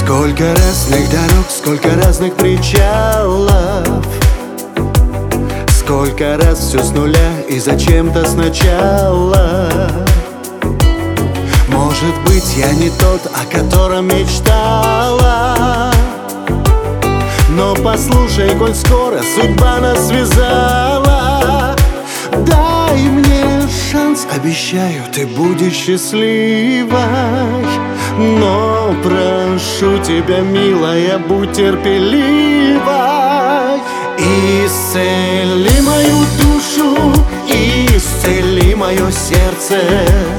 Сколько разных дорог, сколько разных причалов, сколько раз все с нуля и зачем-то сначала. Может быть, я не тот, о котором мечтала, но послушай, коль скоро судьба нас связала, дай мне шанс, обещаю, ты будешь счастливой. Но прошу тебя, милая, будь терпеливой. Исцели мою душу, исцели мое сердце.